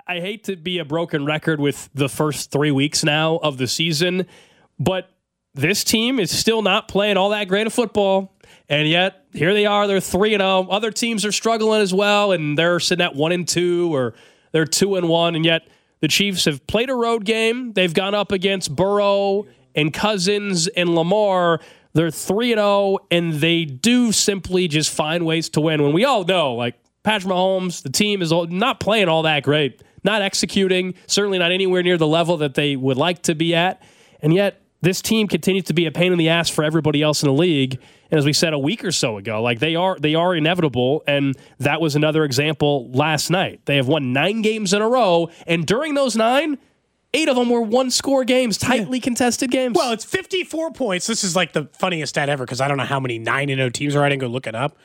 I hate to be a broken record with the first 3 weeks now of the season, but this team is still not playing all that great of football. And yet, here they are. They're 3-0. Other teams are struggling as well, and they're sitting at 1-2 or they're 2-1. And yet, the Chiefs have played a road game. They've gone up against Burrow and Cousins and Lamar. They're 3-0, and they do simply just find ways to win. When we all know, like, Patrick Mahomes, the team is not playing all that great, not executing, certainly not anywhere near the level that they would like to be at. And yet, this team continues to be a pain in the ass for everybody else in the league. And as we said a week or so ago, like they are inevitable. And that was another example last night. They have won 9 games in a row. And during those 9, 8 of them were one-score games, tightly contested games. Well, it's 54 points. This is like the funniest stat ever because I don't know how many 9-0 teams are. I didn't go look it up.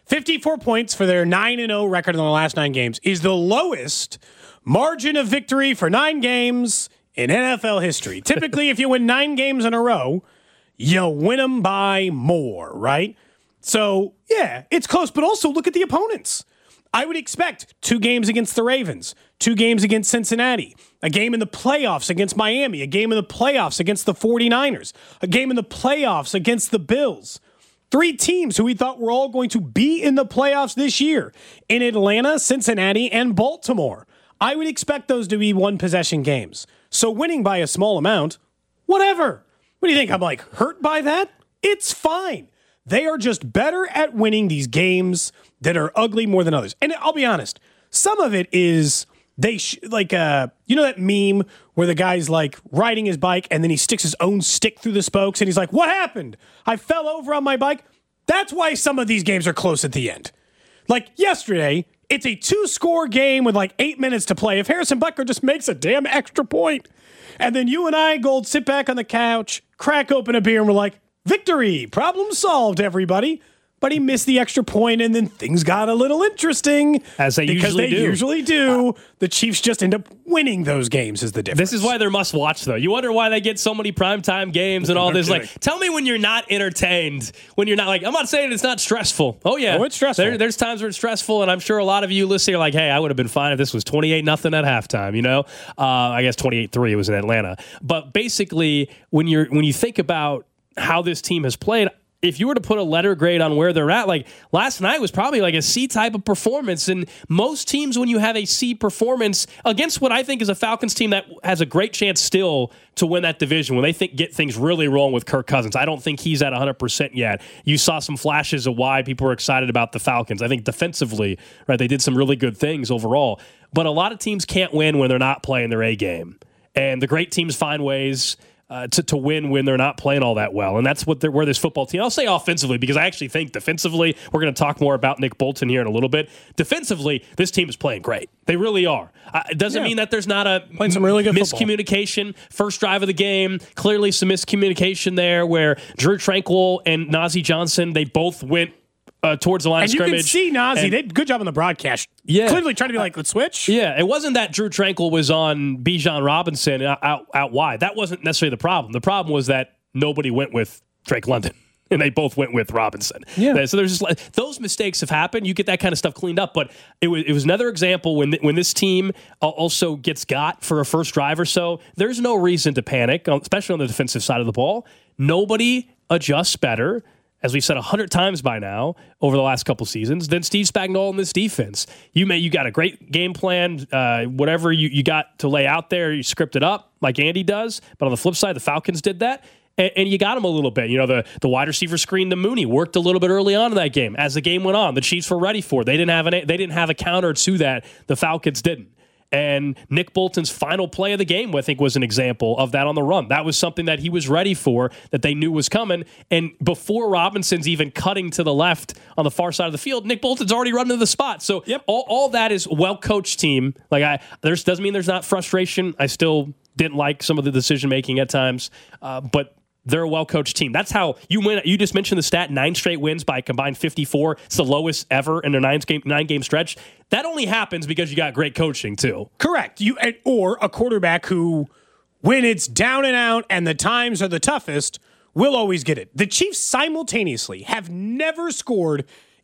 54 points for their 9-0 record in the last 9 games is the lowest margin of victory for 9 games in NFL history. Typically, if you win 9 games in a row, you win them by more, right? So, yeah, it's close, but also look at the opponents. I would expect 2 games against the Ravens, 2 games against Cincinnati, a game in the playoffs against Miami, a game in the playoffs against the 49ers, a game in the playoffs against the Bills. 3 teams who we thought were all going to be in the playoffs this year in Atlanta, Cincinnati, and Baltimore. I would expect those to be one-possession games. So winning by a small amount, whatever. What do you think? I'm like hurt by that? It's fine. They are just better at winning these games that are ugly more than others. And I'll be honest, some of it is you know that meme where the guy's like riding his bike and then he sticks his own stick through the spokes and he's like, what happened? I fell over on my bike. That's why some of these games are close at the end. Like yesterday, it's a 2-score game with like 8 minutes to play. If Harrison Butker just makes a damn extra point, and then you and I, Gold, sit back on the couch, crack open a beer, and we're like, victory, problem solved, everybody. But he missed the extra point, and then things got a little interesting. As they usually do. The Chiefs just end up winning those games is the difference. This is why they're must-watch, though. You wonder why they get so many primetime games and all this. Like, tell me when you're not entertained, when you're not like, I'm not saying it's not stressful. Oh, yeah. Oh, it's stressful. There's times where it's stressful, and I'm sure a lot of you listening are like, hey, I would have been fine if this was 28-0 at halftime, you know? I guess 28-3 it was in Atlanta. But basically, when you think about how this team has played, if you were to put a letter grade on where they're at, like last night was probably like a C type of performance. And most teams, when you have a C performance against what I think is a Falcons team that has a great chance still to win that division, when they get things really wrong with Kirk Cousins, I don't think he's at 100% yet. You saw some flashes of why people were excited about the Falcons. I think defensively, right, they did some really good things overall. But a lot of teams can't win when they're not playing their A game. And the great teams find ways to win when they're not playing all that well. And that's where this football team, I'll say offensively, because I actually think defensively, we're going to talk more about Nick Bolton here in a little bit. Defensively, this team is playing great. They really are. It doesn't mean that there's not playing some really good miscommunication. Football. First drive of the game, clearly some miscommunication there where Drew Tranquill and Najee Johnson, they both went towards the line of scrimmage. And you can see Najee, they did a good job on the broadcast. Yeah. Clearly trying to be like, let's switch. Yeah, it wasn't that Drew Tranquill was on Bijan Robinson out wide. That wasn't necessarily the problem. The problem was that nobody went with Drake London, and they both went with Robinson. Yeah. So there's just those mistakes have happened. You get that kind of stuff cleaned up, but it was another example when this team also gets got for a first drive or so. There's no reason to panic, especially on the defensive side of the ball. Nobody adjusts better, as we've said 100 times by now over the last couple seasons, than Steve Spagnuolo in this defense. You got a great game plan, whatever you got to lay out there, you script it up like Andy does. But on the flip side, the Falcons did that, and you got them a little bit. You know, the wide receiver screen to Mooney worked a little bit early on in that game. As the game went on, the Chiefs were ready for it. They didn't have a counter to that. The Falcons didn't. And Nick Bolton's final play of the game, I think, was an example of that on the run. That was something that he was ready for, that they knew was coming. And before Robinson's even cutting to the left on the far side of the field, Nick Bolton's already running to the spot. So all that is well-coached team. Doesn't mean there's not frustration. I still didn't like some of the decision-making at times. But they're a well-coached team. That's how you win. You just mentioned the stat, 9 straight wins by a combined 54. It's the lowest ever in a 9-game stretch. That only happens because you got great coaching, too. Correct. Or a quarterback who, when it's down and out and the times are the toughest, will always get it. The Chiefs simultaneously have never scored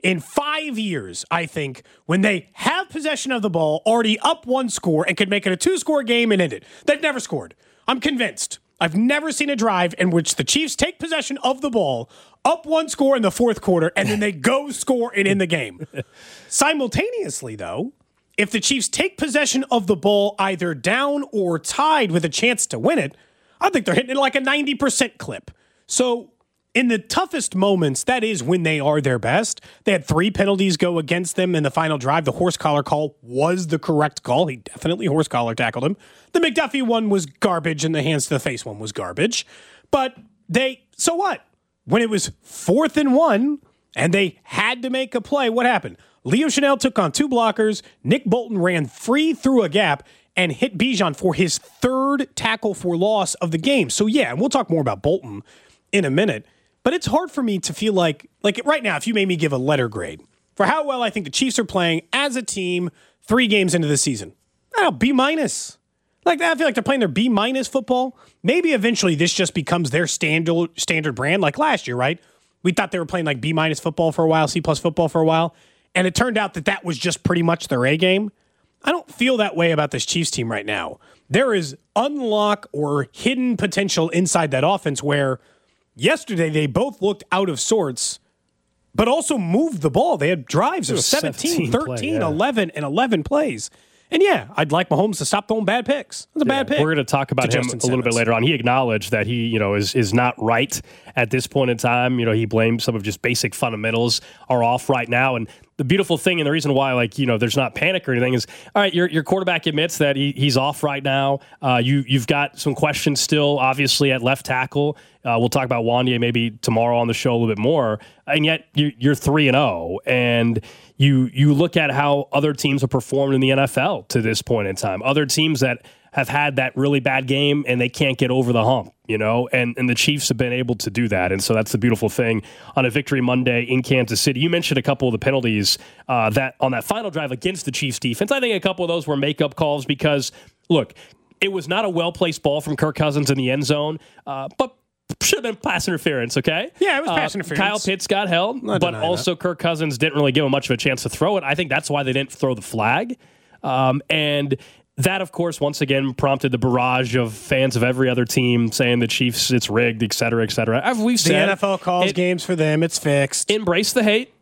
in 5 years, I think, when they have possession of the ball, already up one score, and could make it a 2-score game and end it. They've never scored. I'm convinced. I've never seen a drive in which the Chiefs take possession of the ball, up one score in the fourth quarter, and then they go score and end the game. Simultaneously, though, if the Chiefs take possession of the ball either down or tied with a chance to win it, I think they're hitting it like a 90% clip. So in the toughest moments, that is when they are their best. They had 3 penalties go against them in the final drive. The horse collar call was the correct call. He definitely horse collar tackled him. The McDuffie one was garbage, and the hands to the face one was garbage. But so what? When it was 4th and 1, and they had to make a play, what happened? Leo Chanel took on 2 blockers. Nick Bolton ran free through a gap and hit Bijan for his 3rd tackle for loss of the game. So yeah, and we'll talk more about Bolton in a minute. But it's hard for me to feel like right now, if you made me give a letter grade for how well I think the Chiefs are playing as a team 3 games into the season, B-. Like that, I feel like they're playing their B- football. Maybe eventually this just becomes their standard brand, like last year, right? We thought they were playing like B- football for a while, C+ football for a while, and it turned out that was just pretty much their A game. I don't feel that way about this Chiefs team right now. There is unlock or hidden potential inside that offense where yesterday they both looked out of sorts, but also moved the ball. They had drives of 17, 13, 11, and 11 plays. And yeah, I'd like Mahomes to stop throwing bad picks. It was a bad pick. We're going to talk about him a little bit later on. He acknowledged that he, is not right at this point in time. He blamed some of just basic fundamentals are off right now. And the beautiful thing and the reason why, there's not panic or anything is, all right, your quarterback admits that he's off right now. You've got some questions still, obviously, at left tackle. We'll talk about Wanya maybe tomorrow on the show a little bit more. And yet you're 3-0, and you look at how other teams have performed in the NFL to this point in time. Other teams that have had that really bad game and they can't get over the hump, and the Chiefs have been able to do that. And so that's the beautiful thing on a Victory Monday in Kansas City. You mentioned a couple of the penalties that on that final drive against the Chiefs defense. I think a couple of those were makeup calls because, look, it was not a well-placed ball from Kirk Cousins in the end zone, but should have been pass interference, okay? Yeah, it was pass interference. Kyle Pitts got held, but also Kirk Cousins didn't really give him much of a chance to throw it. I think that's why they didn't throw the flag. And that, of course, once again prompted the barrage of fans of every other team saying the Chiefs, it's rigged, et cetera, et cetera. As we've said, the NFL calls games for them. It's fixed. Embrace the hate.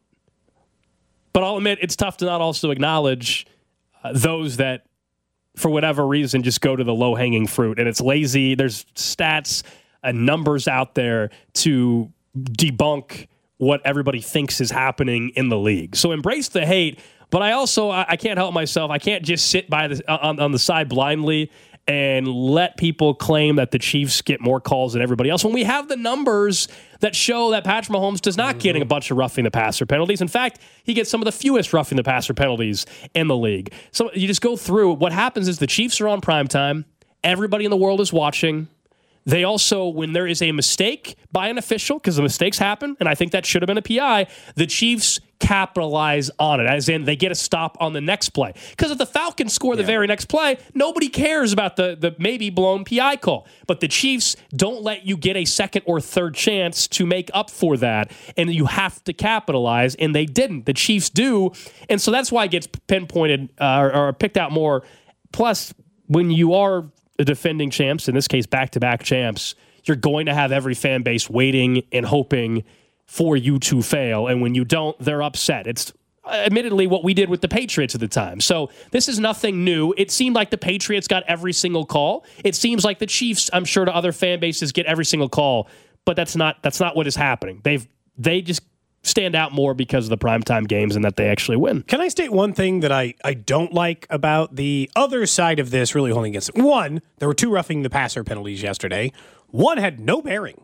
But I'll admit, it's tough to not also acknowledge those that, for whatever reason, just go to the low-hanging fruit. And it's lazy. There's stats and numbers out there to debunk what everybody thinks is happening in the league. So embrace the hate, but I can't help myself. I can't just sit by on the side blindly and let people claim that the Chiefs get more calls than everybody else when we have the numbers that show that Patrick Mahomes does not get a bunch of roughing the passer penalties. In fact, he gets some of the fewest roughing the passer penalties in the league. So you just go through. What happens is the Chiefs are on primetime. Everybody in the world is watching. They also, when there is a mistake by an official, because the mistakes happen, and I think that should have been a PI, the Chiefs capitalize on it, as in they get a stop on the next play. Because if the Falcons score the very next play, nobody cares about the maybe blown PI call. But the Chiefs don't let you get a second or third chance to make up for that, and you have to capitalize, and they didn't. The Chiefs do, and so that's why it gets pinpointed or picked out more. Plus, when you are the defending champs, in this case back-to-back champs, you're going to have every fan base waiting and hoping for you to fail. And when you don't, they're upset. It's admittedly what we did with the Patriots at the time. So this is nothing new. It seemed like the Patriots got every single call. It seems like the Chiefs, I'm sure to other fan bases, get every single call. But that's not what is happening. They just stand out more because of the primetime games and that they actually win. Can I state one thing that I don't like about the other side of this really holding against it? One, there were 2 roughing the passer penalties yesterday. One had no bearing.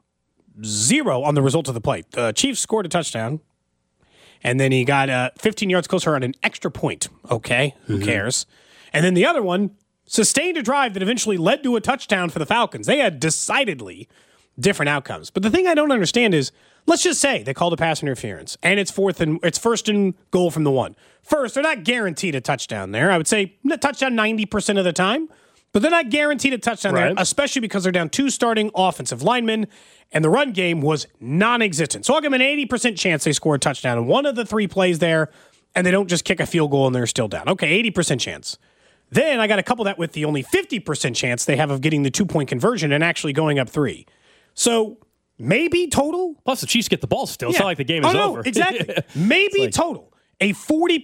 0 on the result of the play. The Chiefs scored a touchdown, and then he got 15 yards closer on an extra point. Okay, who cares? And then the other one sustained a drive that eventually led to a touchdown for the Falcons. They had decidedly different outcomes. But the thing I don't understand is, let's just say they called a pass interference, and it's first and goal from the 1. First, they're not guaranteed a touchdown there. I would say touchdown 90% of the time. but they're not guaranteed a touchdown there, especially because they're down 2 starting offensive linemen, and the run game was non-existent. So I'll give them an 80% chance they score a touchdown in one of the 3 plays there, and they don't just kick a field goal and they're still down. Okay, 80% chance. Then I got to couple that with the only 50% chance they have of getting the 2-point conversion and actually going up 3. So maybe total. Plus the Chiefs get the ball still. It's not like the game is over. Exactly. Maybe total. A 40%,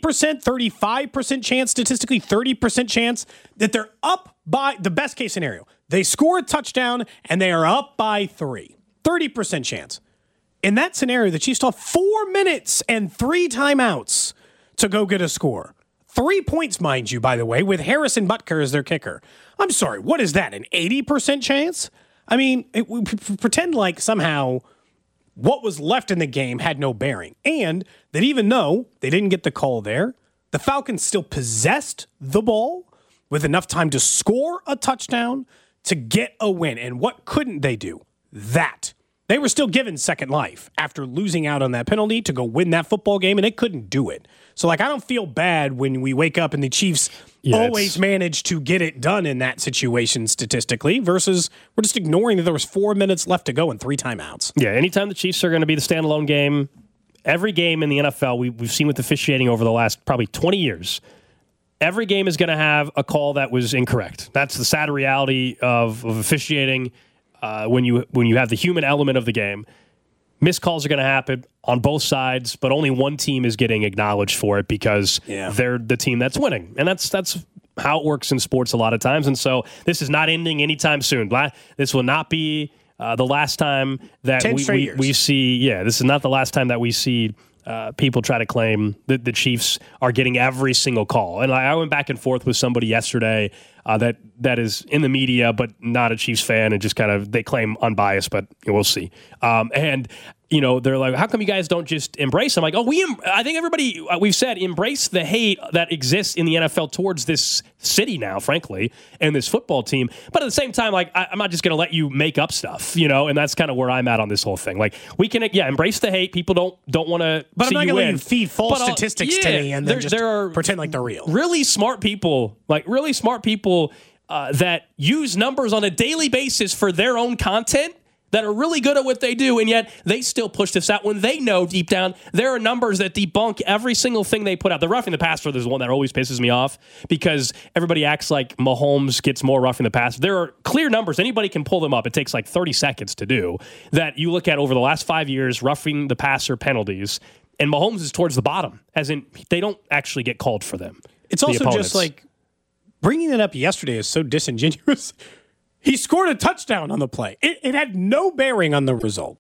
35% chance, statistically 30% chance that they're up by the best case scenario. They score a touchdown and they are up by 3. 30% chance. In that scenario, the Chiefs still have 4 minutes and 3 timeouts to go get a score. 3 points, mind you, by the way, with Harrison Butker as their kicker. I'm sorry, what is that, an 80% chance? I mean, pretend like somehow what was left in the game had no bearing. And that even though they didn't get the call there, the Falcons still possessed the ball with enough time to score a touchdown to get a win. And what couldn't they do? That. They were still given second life after losing out on that penalty to go win that football game, and they couldn't do it. So, I don't feel bad when we wake up and the Chiefs always manage to get it done in that situation statistically versus we're just ignoring that there was 4 minutes left to go and 3 timeouts. Yeah, anytime the Chiefs are going to be the standalone game, every game in the NFL we've seen with officiating over the last probably 20 years, every game is going to have a call that was incorrect. That's the sad reality of officiating when you have the human element of the game. Missed calls are going to happen on both sides, but only one team is getting acknowledged for it because they're the team that's winning. And that's how it works in sports a lot of times. And so this is not ending anytime soon. This will not be the last time that we see. Yeah, this is not the last time that we see people try to claim that the Chiefs are getting every single call. And I went back and forth with somebody yesterday that is in the media but not a Chiefs fan and just kind of they claim unbiased, but we'll see. And they're like, how come you guys don't just embrace them? Like, I think everybody, we've said, embrace the hate that exists in the NFL towards this city now, frankly, and this football team. But at the same time, I'm not just going to let you make up stuff, and that's kind of where I'm at on this whole thing. Like, we can, embrace the hate. People don't want to But see I'm not you going to win. let you feed false statistics to me and then just pretend like they're real. Really smart people, that use numbers on a daily basis for their own content that are really good at what they do, and yet they still push this out when they know deep down there are numbers that debunk every single thing they put out. The roughing the passer is the one that always pisses me off because everybody acts like Mahomes gets more roughing the passer. There are clear numbers. Anybody can pull them up. It takes 30 seconds to do that. You look at over the last 5 years, roughing the passer penalties, and Mahomes is towards the bottom, as in they don't actually get called for them. It's also just bringing it up yesterday is so disingenuous. He scored a touchdown on the play. It had no bearing on the result.